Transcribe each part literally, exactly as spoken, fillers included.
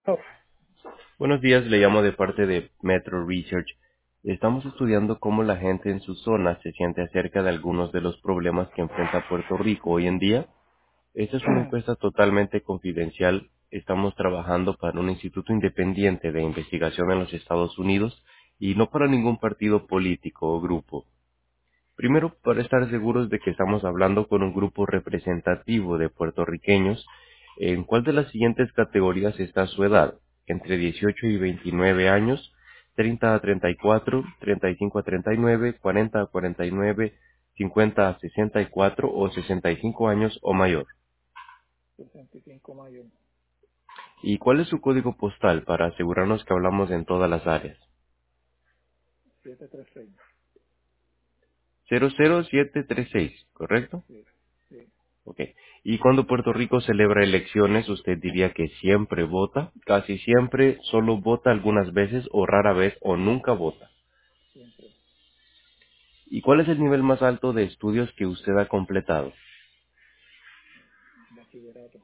Oh, Buenos días, le llamo de parte de Metro Research. Estamos estudiando cómo la gente en su zona se siente acerca de algunos de los problemas que enfrenta Puerto Rico hoy en día. Esta es una encuesta totalmente confidencial. Estamos trabajando para un instituto independiente de investigación en los Estados Unidos y no para ningún partido político o grupo. Primero, para estar seguros de que estamos hablando con un grupo representativo de puertorriqueños, ¿en cuál de las siguientes categorías está su edad? Entre dieciocho y veintinueve años, treinta a treinta y cuatro, treinta y cinco a treinta y nueve, cuarenta a cuarenta y nueve, cincuenta a sesenta y cuatro o sesenta y cinco años o mayor. sesenta y cinco mayo, ¿Y cuál es su código postal para asegurarnos que hablamos en todas las áreas? siete tres seis. cero cero siete tres seis, ¿correcto? Sí, sí, Ok. Y cuando Puerto Rico celebra elecciones, ¿usted diría que siempre vota? Casi siempre, solo vota algunas veces o rara vez o nunca vota. siempre. ¿Y cuál es el nivel más alto de estudios que usted ha completado? Bachillerato.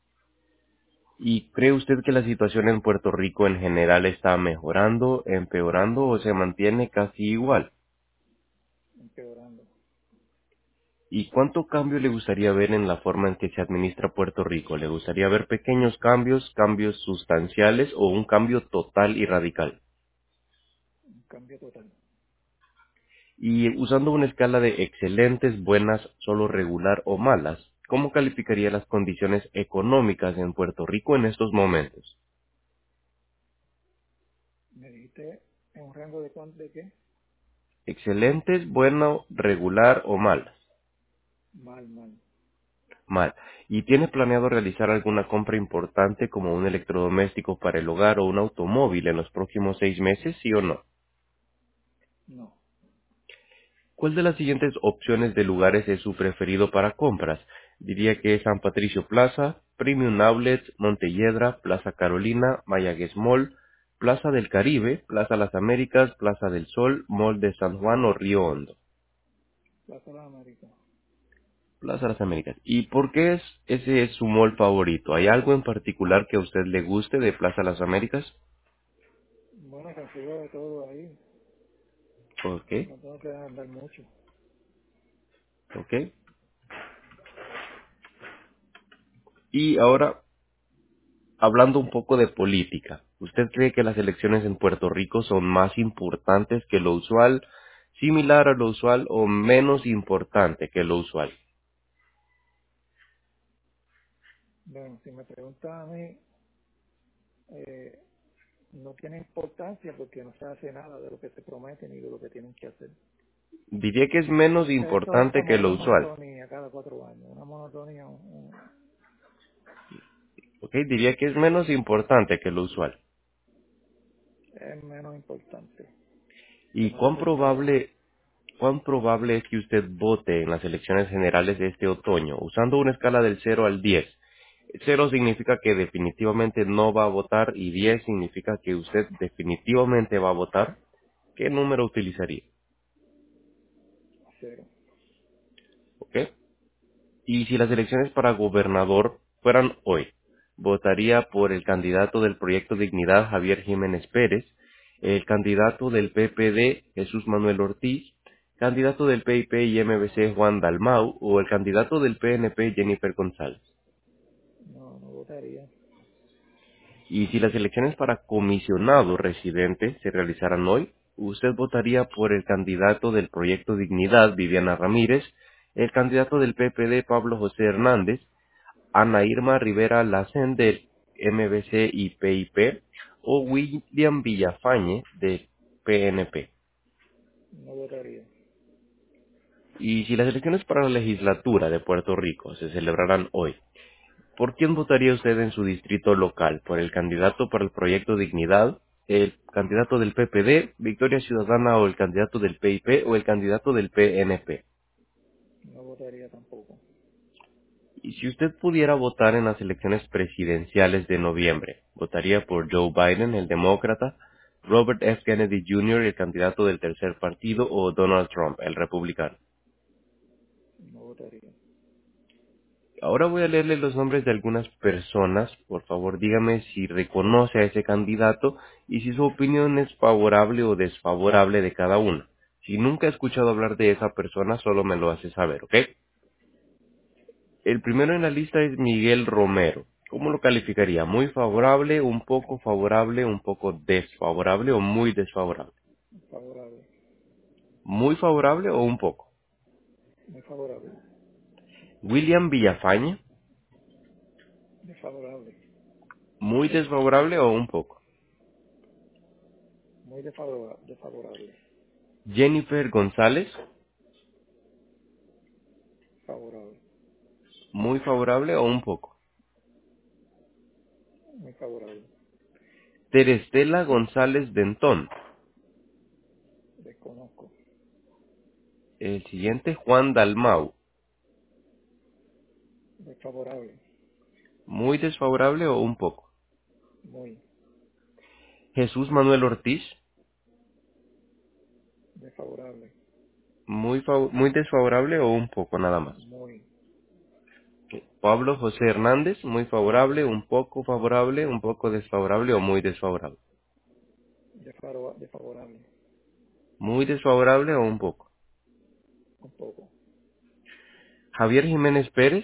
¿Y cree usted que la situación en Puerto Rico en general está mejorando, empeorando o se mantiene casi igual? Empeorando. ¿Y cuánto cambio le gustaría ver en la forma en que se administra Puerto Rico? ¿Le gustaría ver pequeños cambios, cambios sustanciales o un cambio total y radical? Un cambio total. Y usando una escala de excelentes, buenas, solo regular o malas, ¿cómo calificaría las condiciones económicas en Puerto Rico en estos momentos? Me dijiste en un rango de cuánto, de qué? Excelentes, bueno, regular o malas. Mal, mal. Mal. ¿Y tiene planeado realizar alguna compra importante como un electrodoméstico para el hogar o un automóvil en los próximos seis meses, sí o no? No. ¿Cuál de las siguientes opciones de lugares es su preferido para compras? Diría que es San Patricio Plaza, Premium Outlets, Montelledra, Plaza Carolina, Mayagüez Mall, Plaza del Caribe, Plaza Las Américas, Plaza del Sol, Mall de San Juan o Río Hondo. Plaza de las Américas. Plaza Las Américas. ¿Y por qué es, ese es su mall favorito? ¿Hay algo en particular que a usted le guste de Plaza Las Américas? Bueno, consigo de todo ahí. Ok, No tengo que andar mucho. ok. Y ahora hablando un poco de política, ¿usted cree que las elecciones en Puerto Rico son más importantes que lo usual, similar a lo usual o menos importante que lo usual? Bueno, si me preguntas a mí, eh, no tiene importancia porque no se hace nada de lo que se promete ni de lo que tienen que hacer. Diría que es menos Esto es importante que como lo una usual. monotonía cada cuatro años. Una monotonía un- un- ¿Ok? Diría que es menos importante que lo usual. es menos importante. ¿Y Como cuán dice el viejo. probable, cuán probable es que usted vote en las elecciones generales de este otoño? Usando una escala del cero al diez. Cero significa que definitivamente no va a votar y diez significa que usted definitivamente va a votar. ¿Qué número utilizaría? Cero. ¿Ok? Y si las elecciones para gobernador fueran hoy, votaría por el candidato del Proyecto Dignidad, Javier Jiménez Pérez, el candidato del P P D, Jesús Manuel Ortiz, candidato del P I P y M B C, Juan Dalmau, o el candidato del P N P, Jennifer González. No, no votaría. Y si las elecciones para comisionado residente se realizaran hoy, usted votaría por el candidato del Proyecto Dignidad, Viviana Ramírez, el candidato del P P D, Pablo José Hernández, Ana Irma Rivera Lacen del M B C y P I P, o William Villafañe del P N P. No votaría. Y si las elecciones para la legislatura de Puerto Rico se celebraran hoy, ¿por quién votaría usted en su distrito local? ¿Por el candidato para el Proyecto Dignidad, el candidato del P P D, Victoria Ciudadana o el candidato del P I P o el candidato del P N P? No votaría tampoco. Y si usted pudiera votar en las elecciones presidenciales de noviembre, ¿votaría por Joe Biden, el demócrata, Robert F. Kennedy junior, el candidato del tercer partido, o Donald Trump, el republicano? No votaría. Ahora voy a leerle los nombres de algunas personas. Por favor, dígame si reconoce a ese candidato y si su opinión es favorable o desfavorable de cada uno. Si nunca he escuchado hablar de esa persona, solo me lo hace saber, ¿ok? El primero en la lista es Miguel Romero. ¿Cómo lo calificaría? ¿Muy favorable, un poco favorable, un poco desfavorable o muy desfavorable? Favorable. ¿Muy favorable o un poco? Muy favorable. William Villafañe. Desfavorable. ¿Muy desfavorable o un poco? Muy desfavorable. Desfavorable. Jennifer González. Favorable. ¿Muy favorable o un poco? Muy favorable. Terestela González Dentón. Desconozco. El siguiente, Juan Dalmau. Desfavorable. ¿Muy desfavorable o un poco? Muy. Jesús Manuel Ortiz. Desfavorable. ¿Muy, fav- muy desfavorable o un poco nada más? Muy. Pablo José Hernández. ¿Muy favorable, un poco favorable, un poco desfavorable o muy desfavorable? Desfaro- desfavorable. ¿Muy desfavorable o un poco? Un poco. Javier Jiménez Pérez.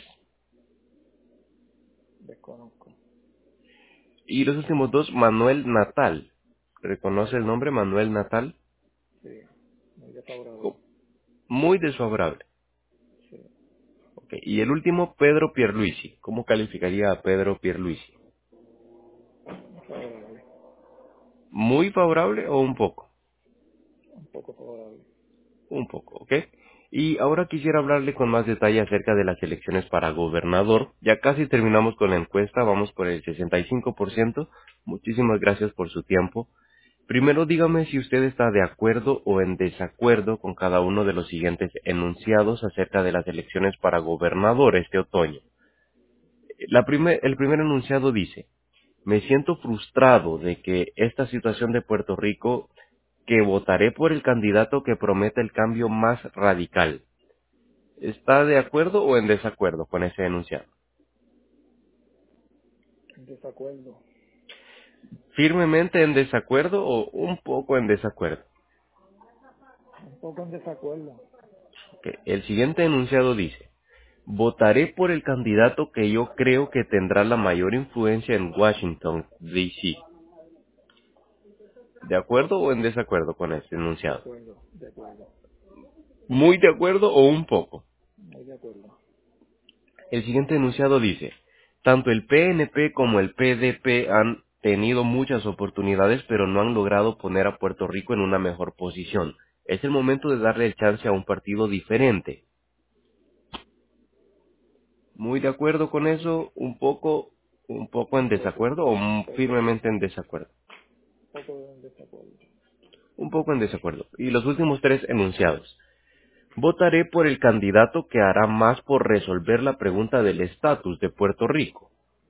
Desconozco. Y los últimos dos, Manuel Natal. ¿Reconoce el nombre Manuel Natal? Sí. Muy desfavorable. Oh, muy desfavorable. Sí. Ok. Y el último, Pedro Pierluisi. ¿Cómo calificaría a Pedro Pierluisi? Favorable. ¿Muy favorable o un poco? Un poco favorable. Un poco, ¿ok? Y ahora quisiera hablarle con más detalle acerca de las elecciones para gobernador. Ya casi terminamos con la encuesta, vamos por el sesenta y cinco por ciento. Muchísimas gracias por su tiempo. Primero dígame si usted está de acuerdo o en desacuerdo con cada uno de los siguientes enunciados acerca de las elecciones para gobernador este otoño. La primer- el primer enunciado dice: me siento frustrado de que esta situación de Puerto Rico, que votaré por el candidato que promete el cambio más radical. ¿Está de acuerdo o en desacuerdo con ese enunciado? En desacuerdo. ¿Firmemente en desacuerdo o un poco en desacuerdo? Un poco en desacuerdo. Ok. El siguiente enunciado dice: votaré por el candidato que yo creo que tendrá la mayor influencia en Washington, D C. ¿De acuerdo o en desacuerdo con este De enunciado? acuerdo. De acuerdo. ¿Muy de acuerdo o un poco? Muy de acuerdo. El siguiente enunciado dice: tanto el P N P como el P D P han tenido muchas oportunidades, pero no han logrado poner a Puerto Rico en una mejor posición. Es el momento de darle el chance a un partido diferente. ¿Muy de acuerdo con eso? ¿Un poco, un poco Un en poco. desacuerdo o Un mm, poco. firmemente en desacuerdo? Un poco en desacuerdo. Un poco en desacuerdo. Y los últimos tres enunciados: votaré por el candidato que hará más por resolver la pregunta del estatus de Puerto Rico.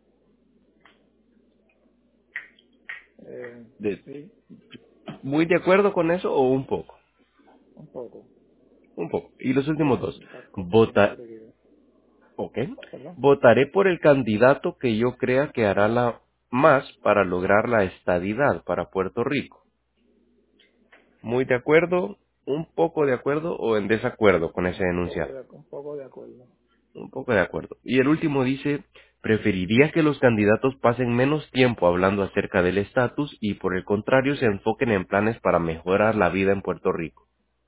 Eh, De- sí. ¿Muy de acuerdo con eso o un poco? Un poco. Un poco. Y los últimos Puedes dos: empezar con el primero vota, que quieras. ok. ¿Perdón? Votaré por el candidato que yo crea que hará la más para lograr la estadidad para Puerto Rico. ¿Muy de acuerdo? ¿Un poco de acuerdo o en desacuerdo con ese Un poco enunciado? de, un poco de acuerdo. Un poco de acuerdo. Y el último dice: preferiría que los candidatos pasen menos tiempo hablando acerca del estatus y por el contrario se enfoquen en planes para mejorar la vida en Puerto Rico.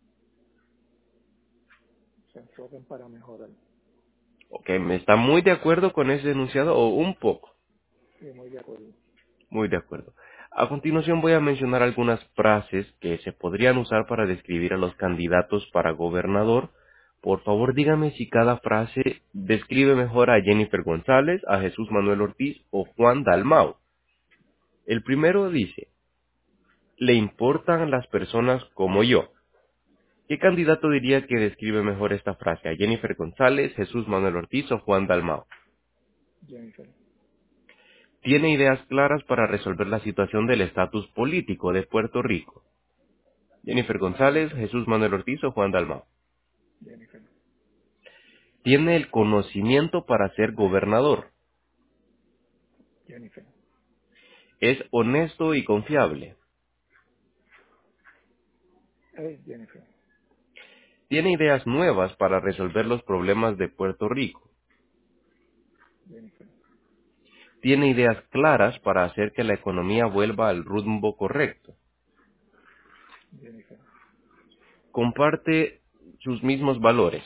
Se enfoquen para mejorar. Ok, ¿me está muy de acuerdo con ese enunciado o un poco? Sí, muy de acuerdo. Muy de acuerdo. A continuación voy a mencionar algunas frases que se podrían usar para describir a los candidatos para gobernador. Por favor, dígame si cada frase describe mejor a Jennifer González, a Jesús Manuel Ortiz o Juan Dalmau. El primero dice: le importan las personas como yo. ¿Qué candidato diría que describe mejor esta frase? ¿A Jennifer González, Jesús Manuel Ortiz o Juan Dalmau? Jennifer. Tiene ideas claras para resolver la situación del estatus político de Puerto Rico. Jennifer González, Jennifer. Jesús Manuel Ortiz o Juan Dalmau. Jennifer. Tiene el conocimiento para ser gobernador. Jennifer. Es honesto y confiable. Es Jennifer. Tiene ideas nuevas para resolver los problemas de Puerto Rico. Jennifer. Tiene ideas claras para hacer que la economía vuelva al rumbo correcto. Jennifer. Comparte sus mismos valores.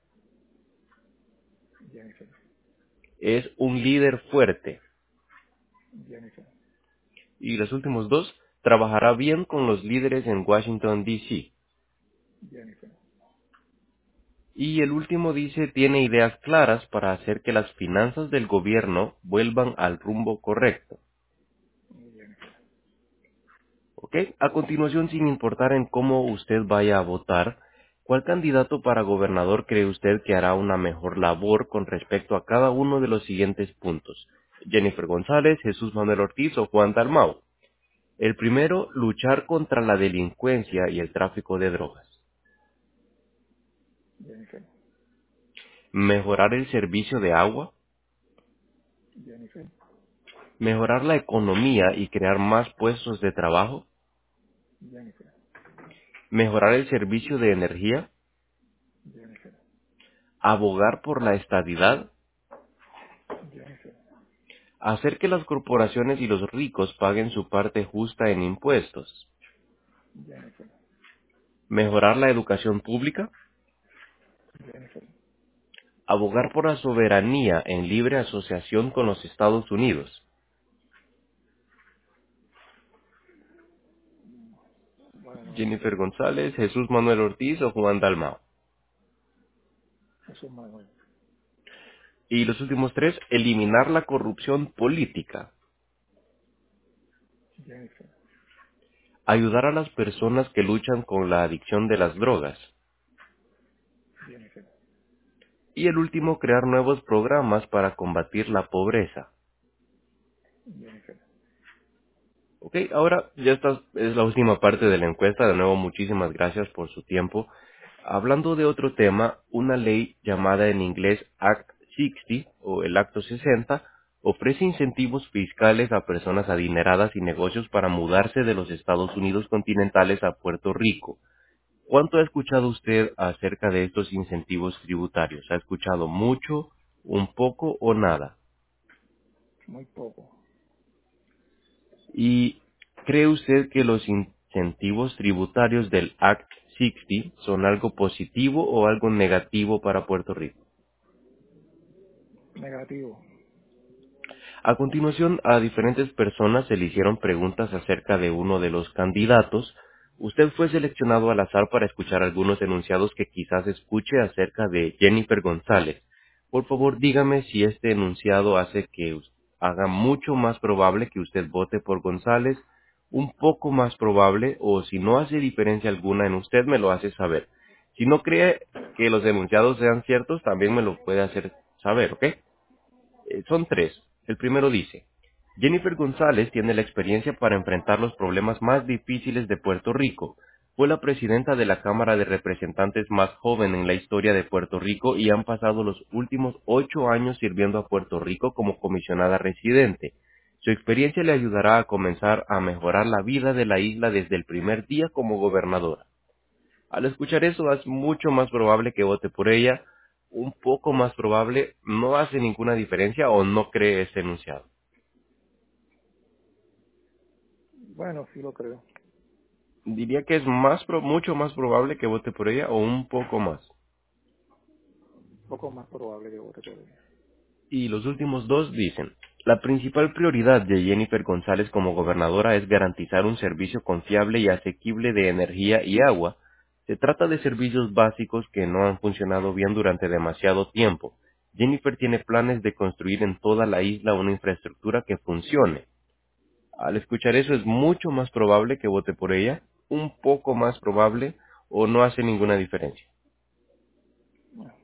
Jennifer. Es un líder fuerte. Jennifer. Y los últimos dos, trabajará bien con los líderes en Washington, D C. Jennifer. Y el último dice, tiene ideas claras para hacer que las finanzas del gobierno vuelvan al rumbo correcto. Jennifer. ¿Ok? A continuación, sin importar en cómo usted vaya a votar, ¿cuál candidato para gobernador cree usted que hará una mejor labor con respecto a cada uno de los siguientes puntos? Jennifer González, Jesús Manuel Ortiz o Juan Dalmau. El primero, luchar contra la delincuencia y el tráfico de drogas. Jennifer. Mejorar el servicio de agua. Jennifer. Mejorar la economía y crear más puestos de trabajo. Jennifer. Mejorar el servicio de energía. Jennifer. Abogar por la estabilidad. Jennifer. Hacer que las corporaciones y los ricos paguen su parte justa en impuestos. Jennifer. Mejorar la educación pública. Jennifer. Abogar por la soberanía en libre asociación con los Estados Unidos. Bueno, Jennifer González, Jesús Manuel Ortiz o Juan Dalmau. Jesús Manuel. Y los últimos tres, eliminar la corrupción política. Jennifer. Ayudar a las personas que luchan con la adicción de las drogas. Jennifer. Y el último, crear nuevos programas para combatir la pobreza. Jennifer. Ok, ahora ya esta es la última parte de la encuesta. De nuevo, muchísimas gracias por su tiempo. Hablando de otro tema, una ley llamada en inglés Act sesenta o el Acto sesenta ofrece incentivos fiscales a personas adineradas y negocios para mudarse de los Estados Unidos continentales a Puerto Rico. ¿Cuánto ha escuchado usted acerca de estos incentivos tributarios? ¿Ha escuchado mucho, un poco o nada? Muy poco. ¿Y cree usted que los incentivos tributarios del Act sesenta son algo positivo o algo negativo para Puerto Rico? Negativo. A continuación, a diferentes personas se le hicieron preguntas acerca de uno de los candidatos. Usted fue seleccionado al azar para escuchar algunos enunciados que quizás escuche acerca de Jennifer González. Por favor, dígame si este enunciado hace que us- haga mucho más probable que usted vote por González, un poco más probable, o si no hace diferencia alguna en usted, me lo hace saber. Si no cree que los enunciados sean ciertos, también me lo puede hacer saber, ¿ok? Eh, son tres. El primero dice, Jennifer González tiene la experiencia para enfrentar los problemas más difíciles de Puerto Rico. Fue la presidenta de la Cámara de Representantes más joven en la historia de Puerto Rico y han pasado los últimos ocho años sirviendo a Puerto Rico como comisionada residente. Su experiencia le ayudará a comenzar a mejorar la vida de la isla desde el primer día como gobernadora. Al escuchar eso es mucho más probable que vote por ella, un poco más probable, no hace ninguna diferencia o no cree ese enunciado. Bueno, sí lo creo. Diría que es más pro- mucho más probable que vote por ella o un poco más. Poco más probable que vote por él. Y los últimos dos dicen, la principal prioridad de Jennifer González como gobernadora es garantizar un servicio confiable y asequible de energía y agua. Se trata de servicios básicos que no han funcionado bien durante demasiado tiempo. Jennifer tiene planes de construir en toda la isla una infraestructura que funcione. Al escuchar eso es mucho más probable que vote por ella, un poco más probable o no hace ninguna diferencia. Bueno,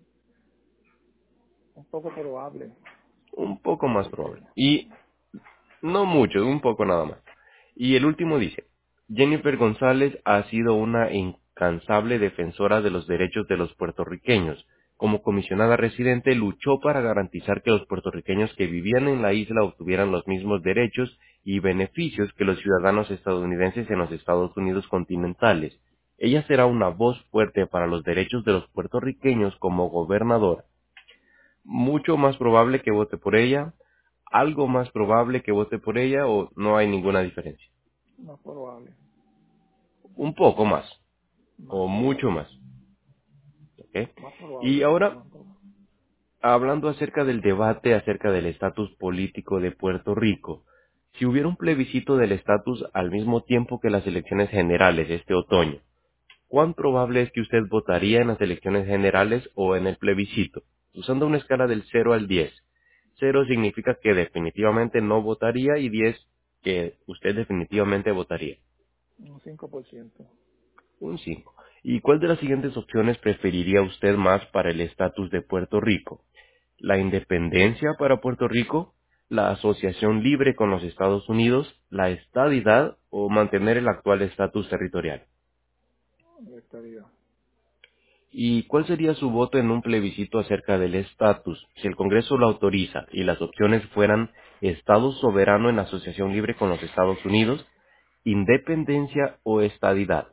un poco probable Un poco más porque probable. Y no mucho, un poco nada más. Y el último dice, Jennifer González ha sido una incansable defensora de los derechos de los puertorriqueños. Como comisionada residente, luchó para garantizar que los puertorriqueños que vivían en la isla obtuvieran los mismos derechos y beneficios que los ciudadanos estadounidenses en los Estados Unidos continentales. Ella será una voz fuerte para los derechos de los puertorriqueños como gobernadora. Mucho más probable que vote por ella, algo más probable que vote por ella o no hay ninguna diferencia. Más probable, Un poco más más o mucho probable, más. ¿Ok? más Y probable, sí, ahora, más probable. hablando acerca del debate acerca del estatus político de Puerto Rico, si hubiera un plebiscito del estatus al mismo tiempo que las elecciones generales este otoño, ¿cuán probable es que usted votaría en las elecciones generales o en el plebiscito? Usando una escala del cero al diez. cero significa que definitivamente no votaría y diez que usted definitivamente votaría. Un cinco por ciento. Un cinco. ¿Y cuál de las siguientes opciones preferiría usted más para el estatus de Puerto Rico? ¿La independencia para Puerto Rico? ¿La asociación libre con los Estados Unidos? ¿La estadidad o mantener el actual estatus territorial? De estabilidad. ¿Y cuál sería su voto en un plebiscito acerca del estatus si el Congreso lo autoriza y las opciones fueran Estado soberano en asociación libre con los Estados Unidos, independencia o estadidad?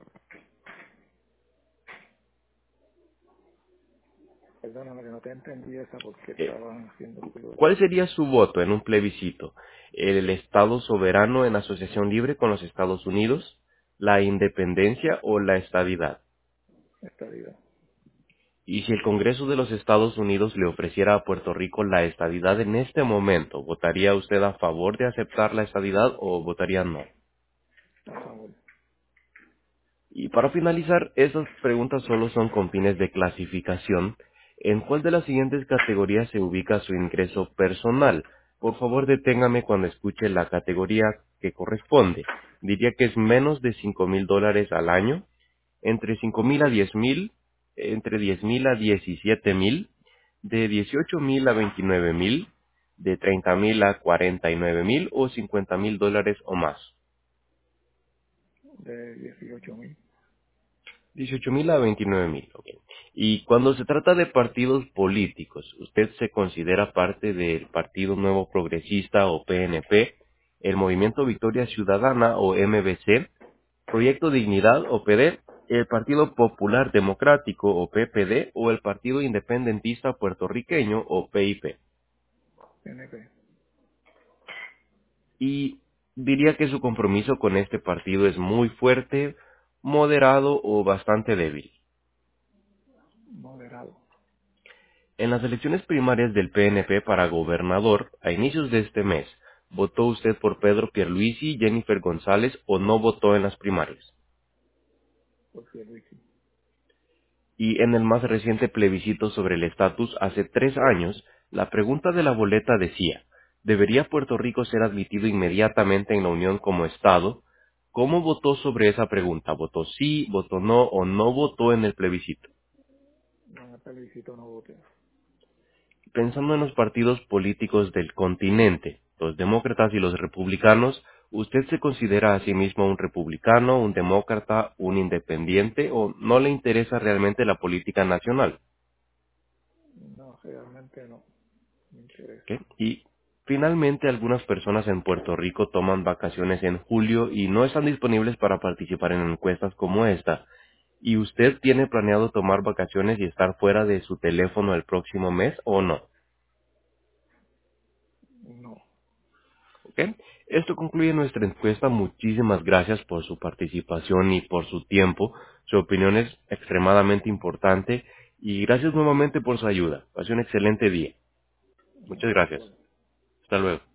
Perdóname que no te entendí esa porque Eh, estaban haciendo ruido aquí. ¿Cuál sería su voto en un plebiscito? ¿El Estado soberano en asociación libre con los Estados Unidos, la independencia o la estadidad? Estabilidad. Y si el Congreso de los Estados Unidos le ofreciera a Puerto Rico la estadidad en este momento, ¿votaría usted a favor de aceptar la estadidad o votaría no? A favor. Y para finalizar, esas preguntas solo son con fines de clasificación. ¿En cuál de las siguientes categorías se ubica su ingreso personal? Por favor, deténgame cuando escuche la categoría que corresponde. Diría que es menos de cinco mil dólares al año, entre cinco mil a diez mil, entre diez mil a diecisiete mil, de dieciocho mil a veintinueve mil, de treinta mil a cuarenta y nueve mil o cincuenta mil dólares o más. De dieciocho mil. dieciocho mil a veintinueve mil, ok. Y cuando se trata de partidos políticos, ¿usted se considera parte del Partido Nuevo Progresista o P N P, el Movimiento Victoria Ciudadana o M V C, Proyecto Dignidad o P D, el Partido Popular Democrático o P P D o el Partido Independentista Puertorriqueño o P I P? N P. Y diría que su compromiso con este partido es muy fuerte, moderado o bastante débil. Moderado. En las elecciones primarias del P N P para gobernador, a inicios de este mes, ¿votó usted por Pedro Pierluisi, Jennifer González o no votó en las primarias? Por Pierluisi. Y en el más reciente plebiscito sobre el estatus hace tres años, la pregunta de la boleta decía, ¿debería Puerto Rico ser admitido inmediatamente en la Unión como Estado? ¿Cómo votó sobre esa pregunta? ¿Votó sí, votó no o no votó en el plebiscito? No, en el plebiscito no voté. Pensando en los partidos políticos del continente, los demócratas y los republicanos, ¿usted se considera a sí mismo un republicano, un demócrata, un independiente o no le interesa realmente la política nacional? No, realmente no. Me interesa. ¿Ok? Y finalmente algunas personas en Puerto Rico toman vacaciones en julio y no están disponibles para participar en encuestas como esta. ¿Y usted tiene planeado tomar vacaciones y estar fuera de su teléfono el próximo mes o no? No. ¿Ok? Esto concluye nuestra encuesta. Muchísimas gracias por su participación y por su tiempo. Su opinión es extremadamente importante y gracias nuevamente por su ayuda. Pase un excelente día. Muchas Ok, gracias. igual. Hasta luego.